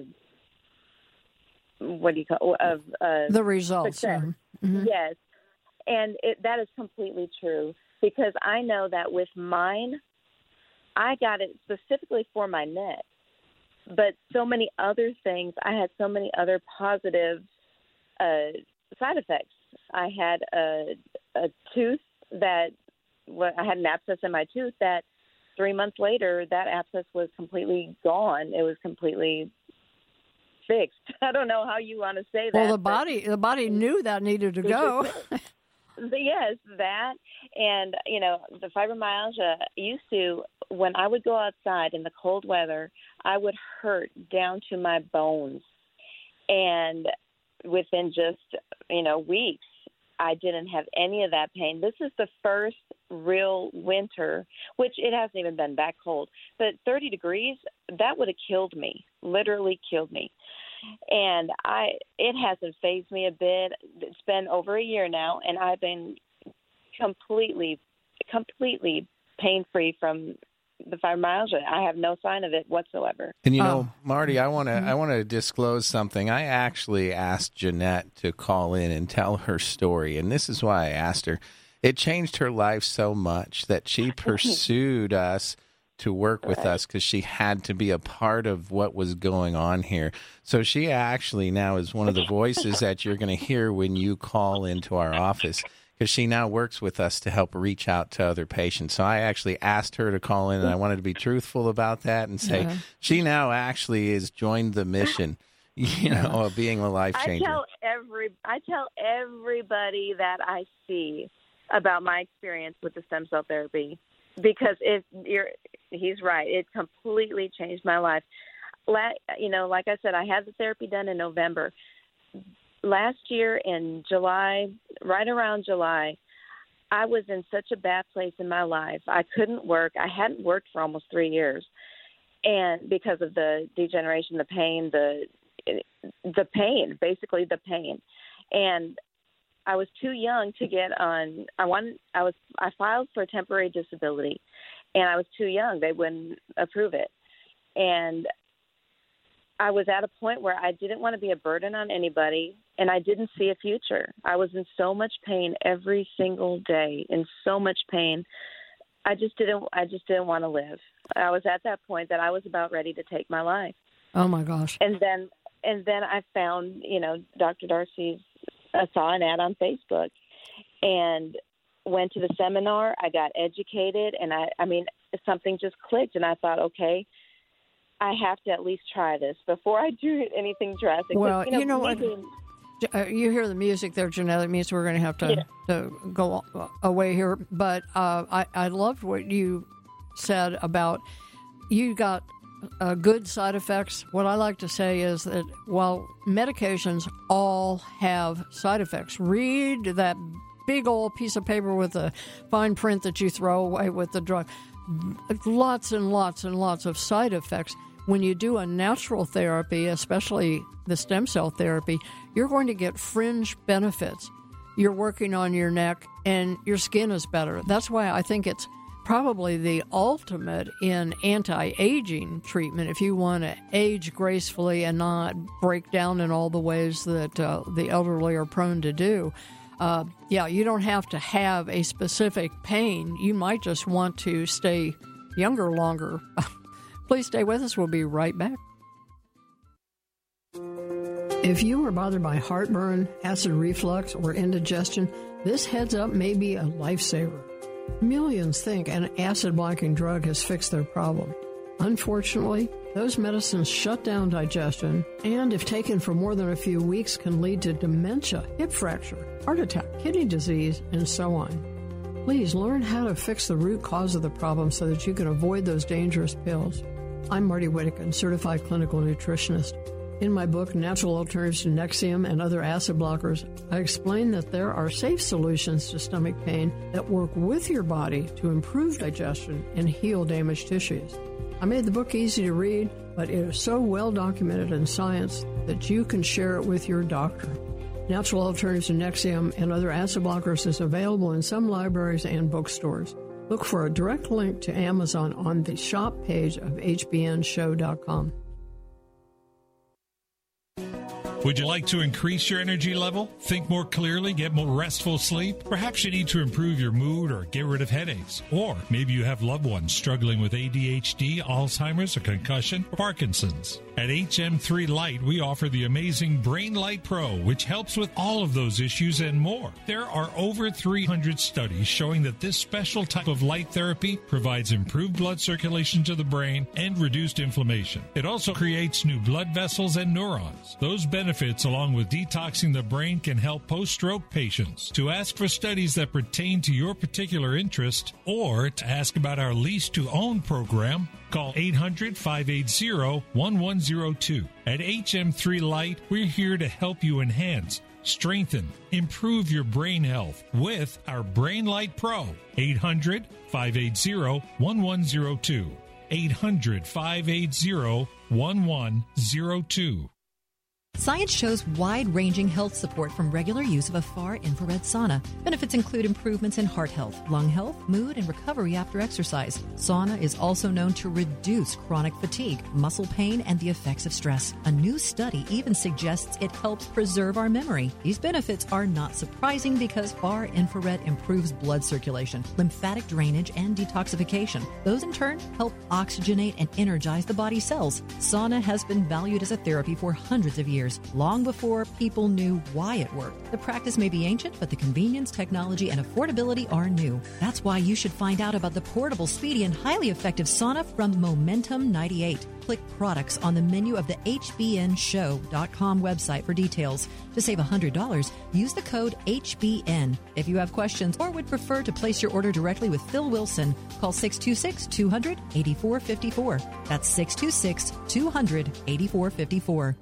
S11: what do you call of uh,
S2: the results.
S11: Success.
S2: Mm-hmm.
S11: Yes, and it, that is completely true, because I know that with mine, I got it specifically for my neck, but so many other things, I had so many other positive uh, side effects. I had a, a tooth that, well, I had an abscess in my tooth that three months later, that abscess was completely gone. It was completely fixed. I don't know how you want to say that.
S2: Well, the body, the body knew that needed to go.
S11: Yes, that, and, you know, the fibromyalgia used to, when I would go outside in the cold weather, I would hurt down to my bones. And within just, you know, weeks, I didn't have any of that pain. This is the first real winter, which it hasn't even been that cold, but thirty degrees, that would have killed me, literally killed me. And I, it hasn't fazed me a bit. It's been over a year now, and I've been completely, completely pain-free from the fibromyalgia. I have no sign of it whatsoever.
S3: And you know,
S2: um,
S3: Marty, I want to
S2: mm-hmm.
S3: I want to disclose something. I actually asked Jeanette to call in and tell her story, and this is why I asked her. It changed her life so much that she pursued us to work with
S11: Right.
S3: us because she had to be a part of what was going on here. So she actually now is one of the voices that you're going to hear when you call into our office, because she now works with us to help reach out to other patients. So I actually asked her to call in, and I wanted to be truthful about that and say
S2: Yeah.
S3: she now actually has joined the mission, you know, of being a life
S11: I
S3: changer.
S11: tell every I tell everybody that I see about my experience with the stem cell therapy, because if you're he's right, it completely changed my life. La, you know, like I said, I had the therapy done in November. Last year in July, right around July, I was in such a bad place in my life. I couldn't work. I hadn't worked for almost three years, and because of the degeneration, the pain, the the pain, basically the pain, and I was too young to get on. I wanted. I was. I filed for temporary disability, and I was too young. They wouldn't approve it, and I was at a point where I didn't want to be a burden on anybody, and I didn't see a future. I was in so much pain every single day, in so much pain. I just didn't. I just didn't want to live. I was at that point that I was about ready to take my life.
S2: Oh my gosh!
S11: And then, and then I found, you know, Doctor Darcy's. I saw an ad on Facebook, and went to the seminar. I got educated, and I. I mean, something just clicked, and I thought, okay, I have to at least try this before I do anything drastic.
S2: Well,
S11: you know,
S2: you know what?
S11: maybe,
S2: Uh, you hear the music there, Jeanette. It means we're going to have to,
S11: Yeah.
S2: to go away here. But uh, I, I loved what you said about you got uh, good side effects. What I like to say is that while medications all have side effects, read that big old piece of paper with the fine print that you throw away with the drug. Lots and lots and lots of side effects. When you do a natural therapy, especially the stem cell therapy, you're going to get fringe benefits. You're working on your neck, and your skin is better. That's why I think it's probably the ultimate in anti-aging treatment if you want to age gracefully and not break down in all the ways that uh, the elderly are prone to do. Uh, yeah, you don't have to have a specific pain. You might just want to stay younger longer. Please stay with us. We'll be right back. If you are bothered by heartburn, acid reflux, or indigestion, this Heads Up may be a lifesaver. Millions think an acid-blocking drug has fixed their problem. Unfortunately, those medicines shut down digestion and, if taken for more than a few weeks, can lead to dementia, hip fracture, heart attack, kidney disease, and so on. Please learn how to fix the root cause of the problem so that you can avoid those dangerous pills. I'm Marty Whittakin, certified clinical nutritionist. In my book, Natural Alternatives to Nexium and Other Acid Blockers, I explain that there are safe solutions to stomach pain that work with your body to improve digestion and heal damaged tissues. I made the book easy to read, but it is so well documented in science that you can share it with your doctor. Natural Alternatives to Nexium and Other Acid Blockers is available in some libraries and bookstores. Look for a direct link to Amazon on the shop page of H B N show dot com.
S5: Would you like to increase your energy level, think more clearly, get more restful sleep? Perhaps you need to improve your mood or get rid of headaches. Or maybe you have loved ones struggling with A D H D, Alzheimer's, a concussion, or Parkinson's. At H M three Light, we offer the amazing Brain Light Pro, which helps with all of those issues and more. There are over three hundred studies showing that this special type of light therapy provides improved blood circulation to the brain and reduced inflammation. It also creates new blood vessels and neurons. Those benefits, along with detoxing the brain, can help post-stroke patients. To ask for studies that pertain to your particular interest or to ask about our lease-to-own program, call eight hundred, five eight zero, one one zero two. At H M three Light, we're here to help you enhance, strengthen, improve your brain health with our Brain Light Pro. eight hundred, five eight zero, one one zero two. eight hundred, five eight zero, one one zero two.
S9: Science shows wide-ranging health support from regular use of a far-infrared sauna. Benefits include improvements in heart health, lung health, mood, and recovery after exercise. Sauna is also known to reduce chronic fatigue, muscle pain, and the effects of stress. A new study even suggests it helps preserve our memory. These benefits are not surprising because far-infrared improves blood circulation, lymphatic drainage, and detoxification. Those, in turn, help oxygenate and energize the body's cells. Sauna has been valued as a therapy for hundreds of years, long before people knew why it worked. The practice may be ancient, but the convenience, technology, and affordability are new. That's why you should find out about the portable, speedy, and highly effective sauna from Momentum ninety-eight. Click products on the menu of the H B N show dot com website for details. To save one hundred dollars, use the code H B N. If you have questions or would prefer to place your order directly with Phil Wilson, call six two six, two hundred, eighty-four fifty-four. That's six two six, two hundred, eighty-four fifty-four.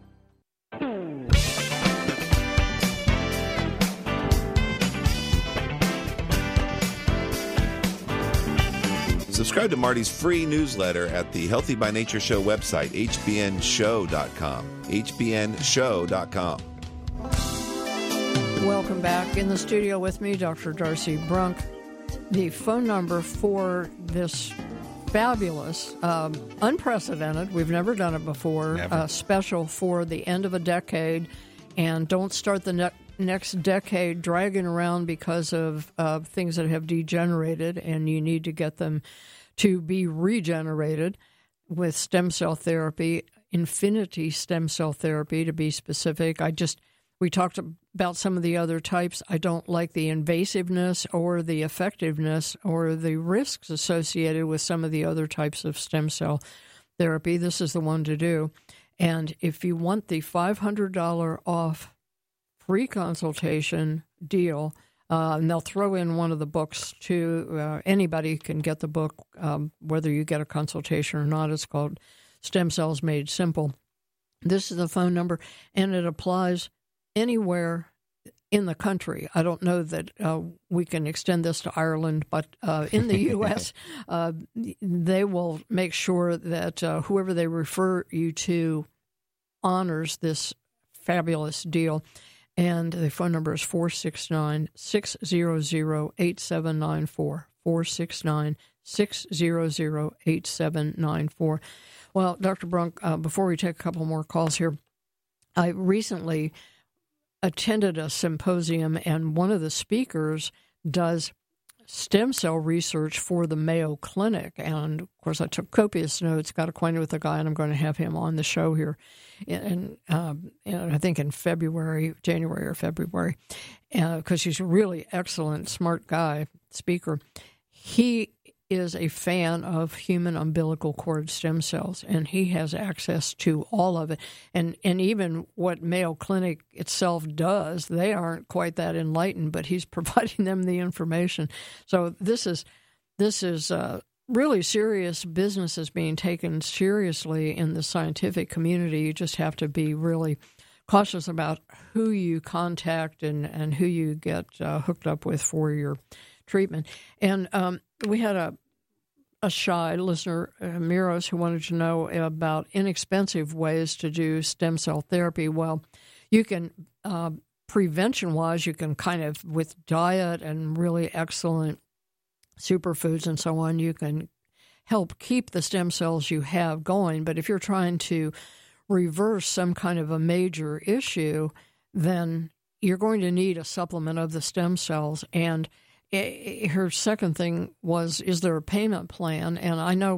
S1: Subscribe to Marty's free newsletter at the Healthy by Nature Show website, H B N show dot com. H B N show dot com.
S2: Welcome back. In the studio with me, Doctor Darcy Brunk. The phone number for this fabulous, um, unprecedented, we've never done it before, uh, special for the end of a decade. And don't start the ne- next decade dragging around because of uh, things that have degenerated, and you need to get them to be regenerated with stem cell therapy, Infinity stem cell therapy to be specific. I just, we talked about some of the other types. I don't like the invasiveness or the effectiveness or the risks associated with some of the other types of stem cell therapy. This is the one to do. And if you want the five hundred dollars off free consultation deal, uh, and they'll throw in one of the books too. Uh, anybody can get the book, um, whether you get a consultation or not. It's called Stem Cells Made Simple. This is the phone number, and it applies anywhere in the country. I don't know that uh, we can extend this to Ireland, but uh, in the U S, uh, they will make sure that uh, whoever they refer you to honors this fabulous deal. And the phone number is four six nine, six hundred, eight seven nine four, four six nine, six hundred, eight seven nine four. Well, Doctor Brunk, uh, before we take a couple more calls here, I recently attended a symposium, and one of the speakers does stem cell research for the Mayo Clinic. And, of course, I took copious notes, got acquainted with the guy, and I'm going to have him on the show here, in, um, in I think in February, January or February, because uh, he's a really excellent, smart guy, speaker. He is a fan of human umbilical cord stem cells, and he has access to all of it. And and even what Mayo Clinic itself does, they aren't quite that enlightened, but he's providing them the information. So this is this is uh, really serious business is being taken seriously in the scientific community. You just have to be really cautious about who you contact and, and who you get uh, hooked up with for your treatment. And um, we had a a shy listener, uh, Miros, who wanted to know about inexpensive ways to do stem cell therapy. Well, you can, uh, prevention-wise, you can kind of, with diet and really excellent superfoods and so on, you can help keep the stem cells you have going. But if you're trying to reverse some kind of a major issue, then you're going to need a supplement of the stem cells. And her second thing was, is there a payment plan? And I know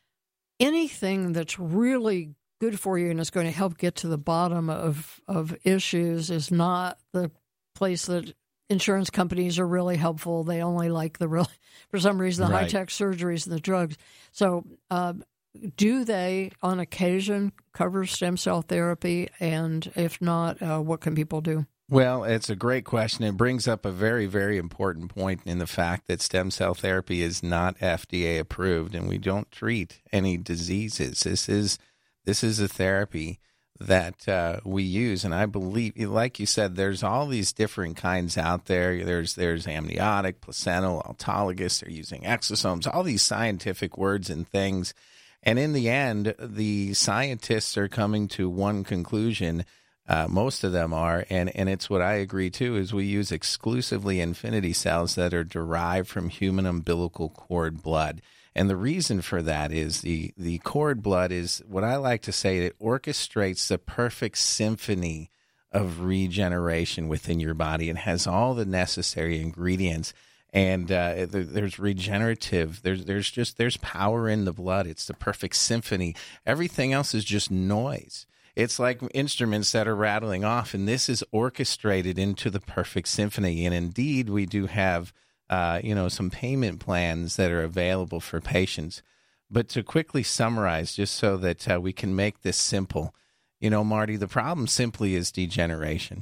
S2: anything that's really good for you and is going to help get to the bottom of, of issues is not the place that insurance companies are really helpful. They only like the real, for some reason, the right. high-tech surgeries and the drugs. So uh, do they, on occasion, cover stem cell therapy? And if not, uh, what can people do?
S3: Well, it's a great question. It brings up a very, very important point in the fact that stem cell therapy is not F D A approved, and we don't treat any diseases. This is this is a therapy that uh, we use, and I believe, like you said, there's all these different kinds out there. There's there's amniotic, placental, autologous. They're using exosomes, all these scientific words and things. And in the end, the scientists are coming to one conclusion. Uh, most of them are, and, and it's what I agree too, is we use exclusively infinity cells that are derived from human umbilical cord blood. And the reason for that is the, the cord blood is what I like to say, it orchestrates the perfect symphony of regeneration within your body and has all the necessary ingredients. And uh, there, there's regenerative, there's there's just, there's power in the blood. It's the perfect symphony. Everything else is just noise. It's like instruments that are rattling off, and this is orchestrated into the perfect symphony. And indeed, we do have, uh, you know, some payment plans that are available for patients. But to quickly summarize, just so that uh, we can make this simple, you know, Marty, the problem simply is degeneration.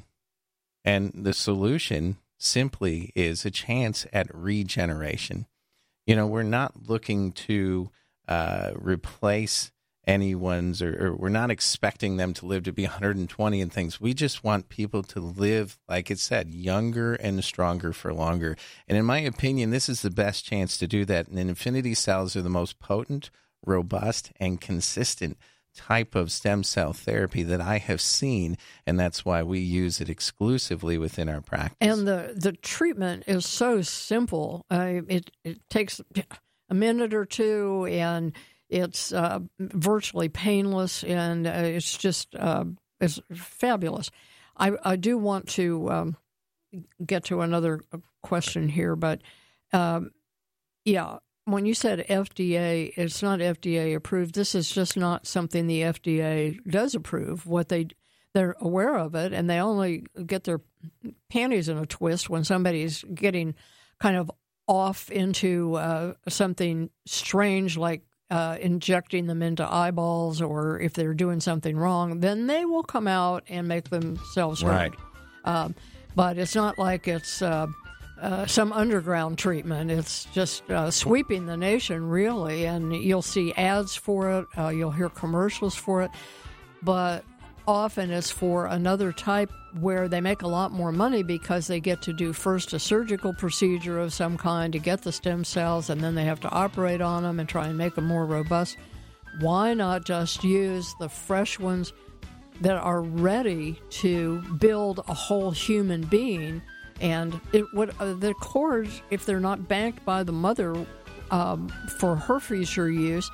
S3: And the solution simply is a chance at regeneration. You know, we're not looking to uh, replace anyone's, or, or we're not expecting them to live to be one hundred twenty and things. We just want people to live, like it said, younger and stronger for longer. And in my opinion, this is the best chance to do that. And infinity cells are the most potent, robust, and consistent type of stem cell therapy that I have seen, and that's why we use it exclusively within our practice.
S2: And the, the treatment is so simple. Uh, it, it takes a minute or two, and it's uh, virtually painless, and uh, it's just uh, it's fabulous. I, I do want to um, get to another question here, but um, yeah, when you said F D A, it's not F D A approved. This is just not something the F D A does approve. What they they're aware of it, and they only get their panties in a twist when somebody's getting kind of off into uh, something strange like uh, injecting them into eyeballs, or if they're doing something wrong, then they will come out and make themselves
S3: right.
S2: heard. Um, but it's not like it's uh, uh, some underground treatment. It's just uh, sweeping the nation, really, and you'll see ads for it. Uh, you'll hear commercials for it. But often it's for another type where they make a lot more money because they get to do first a surgical procedure of some kind to get the stem cells, and then they have to operate on them and try and make them more robust. Why not just use the fresh ones that are ready to build a whole human being? And it would uh, the cords, if they're not banked by the mother um, for her future use,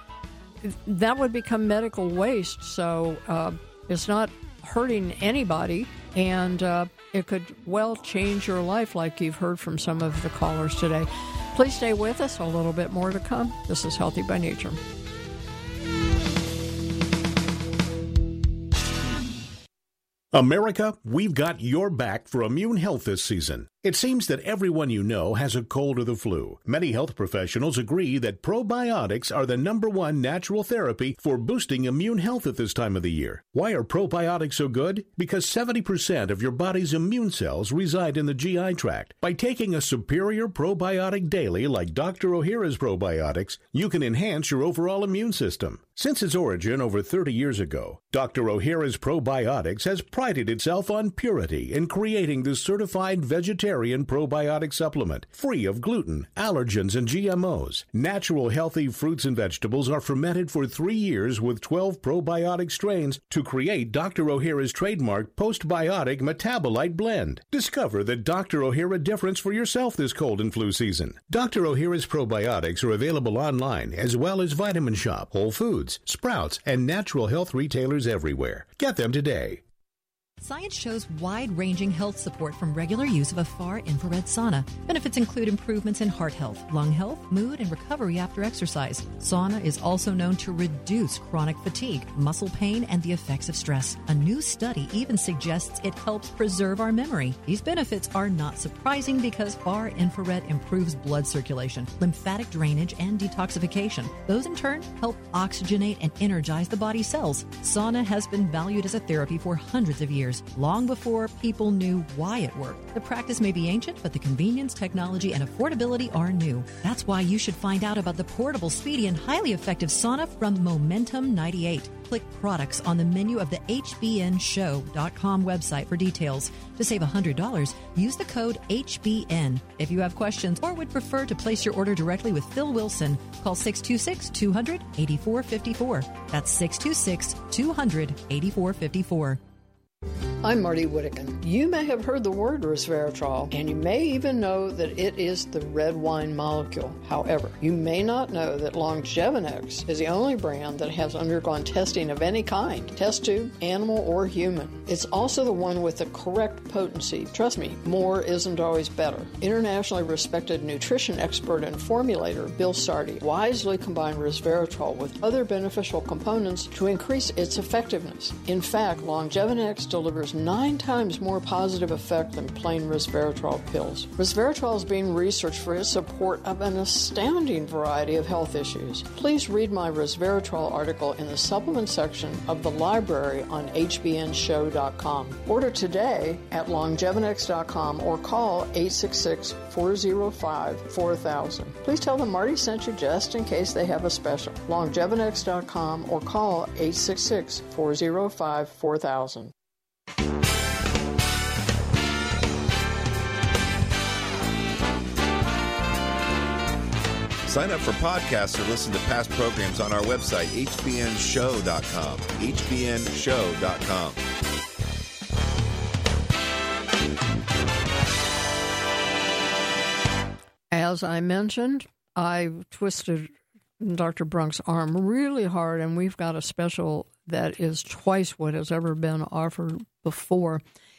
S2: that would become medical waste. So uh, it's not hurting anybody, and uh, it could well change your life, like you've heard from some of the callers today. Please stay with us. A little bit more to come. This is Healthy by Nature.
S4: America, we've got your back for immune health this season. It seems that everyone you know has a cold or the flu. Many health professionals agree that probiotics are the number one natural therapy for boosting immune health at this time of the year. Why are probiotics so good? Because seventy percent of your body's immune cells reside in the G I tract. By taking a superior probiotic daily like Doctor Ohhira's probiotics, you can enhance your overall immune system. Since its origin over thirty years ago, Doctor Ohhira's probiotics has prided itself on purity in creating the certified vegetarian probiotic supplement, free of gluten, allergens, and G M Os. Natural healthy fruits and vegetables are fermented for three years with twelve probiotic strains to create Doctor Ohhira's trademark postbiotic metabolite blend. Discover the Doctor Ohhira difference for yourself this cold and flu season. Doctor Ohhira's probiotics are available online as well as Vitamin Shop, Whole Foods, Sprouts, and natural health retailers everywhere. Get them today.
S9: Science shows wide-ranging health support from regular use of a far-infrared sauna. Benefits include improvements in heart health, lung health, mood, and recovery after exercise. Sauna is also known to reduce chronic fatigue, muscle pain, and the effects of stress. A new study even suggests it helps preserve our memory. These benefits are not surprising because far-infrared improves blood circulation, lymphatic drainage, and detoxification. Those, in turn, help oxygenate and energize the body's cells. Sauna has been valued as a therapy for hundreds of years. Long before people knew why it worked. The practice may be ancient, but the convenience, technology, and affordability are new. That's why you should find out about the portable, speedy, and highly effective sauna from Momentum ninety-eight. Click products on the menu of the H B N show dot com website for details. To save one hundred dollars, use the code H B N. If you have questions or would prefer to place your order directly with Phil Wilson, call six two six, two hundred, eighty-four fifty-four. That's six two six, two hundred, eighty-four fifty-four.
S2: I'm Marty Whittakin. You may have heard the word resveratrol, and you may even know that it is the red wine molecule. However, you may not know that Longevinex is the only brand that has undergone testing of any kind, test tube, animal, or human. It's also the one with the correct potency. Trust me, more isn't always better. Internationally respected nutrition expert and formulator Bill Sardi wisely combined resveratrol with other beneficial components to increase its effectiveness. In fact, Longevinex delivers nine times more positive effect than plain resveratrol pills. Resveratrol is being researched for its support of an astounding variety of health issues. Please read my resveratrol article in the supplement section of the library on H B N show dot com. Order today at longevinex dot com or call eight six six, four oh five, four thousand. Please tell them Marty sent you just in case they have a special. longevinex dot com or call eight six six, four oh five, four thousand.
S1: Sign up for podcasts or listen to past programs on our website, H B N show dot com. H B N show dot com.
S2: As I mentioned, I twisted Doctor Brunk's arm really hard, and we've got a special that is twice what has ever been offered before.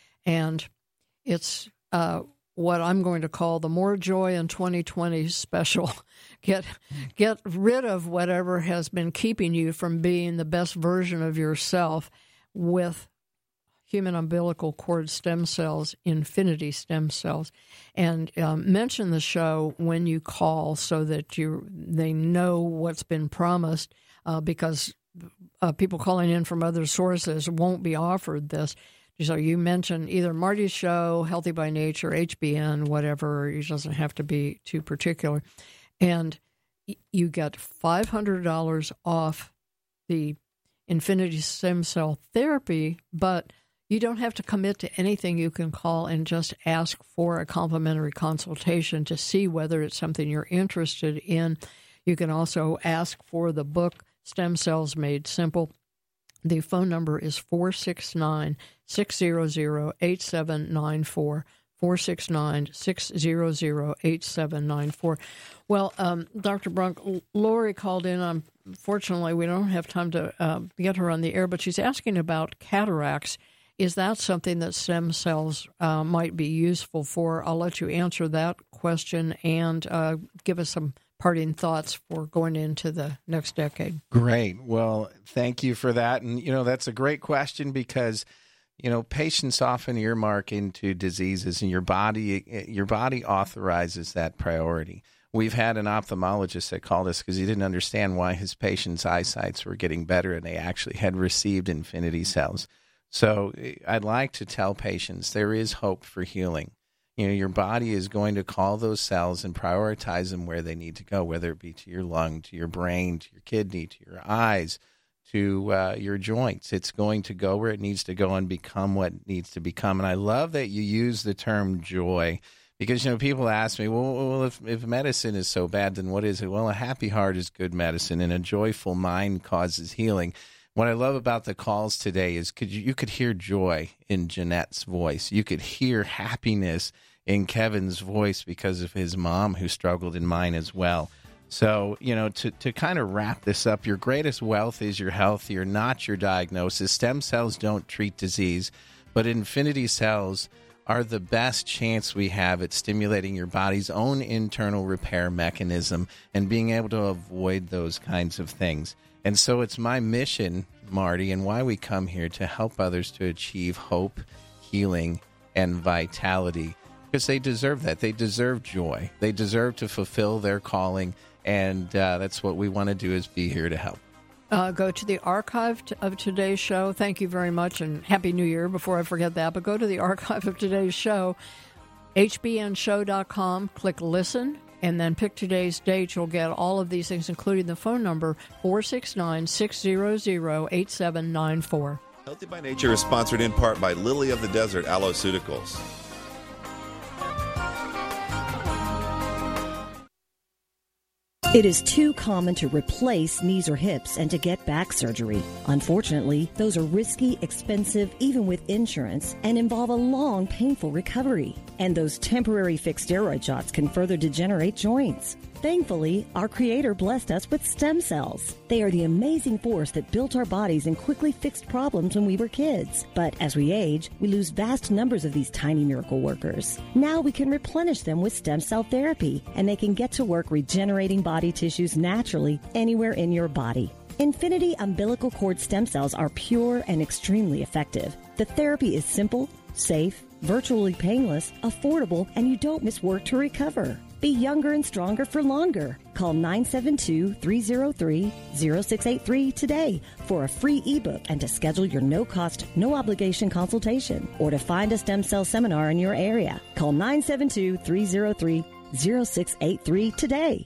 S2: And it's uh, what I'm going to call the More Joy in twenty twenty special. Get get rid of whatever has been keeping you from being the best version of yourself with human umbilical cord stem cells, Infinity stem cells. And um, mention the show when you call so that you they know what's been promised, uh, because uh, people calling in from other sources won't be offered this. So you mention either Marty's show, Healthy by Nature, H B N, whatever. It doesn't have to be too particular. And you get five hundred dollars off the Infinity Stem Cell Therapy, but you don't have to commit to anything. You can call and just ask for a complimentary consultation to see whether it's something you're interested in. You can also ask for the book, Stem Cells Made Simple. The phone number is four six nine, six hundred, eight seven nine four, four six nine, six hundred, eight seven nine four. Well, um, Doctor Brunk, Lori called in. Unfortunately, we don't have time to uh, get her on the air, but she's asking about cataracts. Is that something that stem cells uh, might be useful for? I'll let you answer that question and uh, give us some parting thoughts for going into the next decade.
S3: Great. Well, thank you for that. And, you know, that's a great question because, you know, patients often earmark into diseases and your body, your body authorizes that priority. We've had an ophthalmologist that called us because he didn't understand why his patients' eyesights were getting better and they actually had received Infinity cells. So I'd like to tell patients there is hope for healing. You know, your body is going to call those cells and prioritize them where they need to go, whether it be to your lung, to your brain, to your kidney, to your eyes, to uh, your joints. It's going to go where it needs to go and become what it needs to become. And I love that you use the term joy because, you know, people ask me, well, well if, if medicine is so bad, then what is it? Well, a happy heart is good medicine and a joyful mind causes healing. What I love about the calls today is could you, you could hear joy in Jeanette's voice. You could hear happiness in Kevin's voice because of his mom who struggled in mine as well. So, you know, to, to kind of wrap this up, your greatest wealth is your health. You're not your diagnosis. Stem cells don't treat disease, but Infinity cells are the best chance we have at stimulating your body's own internal repair mechanism and being able to avoid those kinds of things. And so it's my mission, Marty, and why we come here to help others to achieve hope, healing, and vitality, because they deserve that. They deserve joy. They deserve to fulfill their calling, and uh, that's what we want to do is be here to help.
S2: Uh, go to the archive of today's show. Thank you very much, and Happy New Year before I forget that. But go to the archive of today's show, H B N show dot com, click Listen, and then pick today's date. You'll get all of these things, including the phone number, four six nine, six hundred, eight seven nine four.
S1: Healthy by Nature is sponsored in part by Lily of the Desert Alloceuticals.
S10: It is too common to replace knees or hips and to get back surgery. Unfortunately, those are risky, expensive, even with insurance, and involve a long, painful recovery. And those temporary fixed steroid shots can further degenerate joints. Thankfully, our Creator blessed us with stem cells. They are the amazing force that built our bodies and quickly fixed problems when we were kids. But as we age, we lose vast numbers of these tiny miracle workers. Now we can replenish them with stem cell therapy, and they can get to work regenerating body tissues naturally anywhere in your body. Infinity umbilical cord stem cells are pure and extremely effective. The therapy is simple, safe, virtually painless, affordable, and you don't miss work to recover. Be younger and stronger for longer. Call nine seven two, three zero three, zero six eight three today for a free ebook and to schedule your no-cost, no-obligation consultation or to find a stem cell seminar in your area. Call nine seven two, three zero three, zero six eight three today.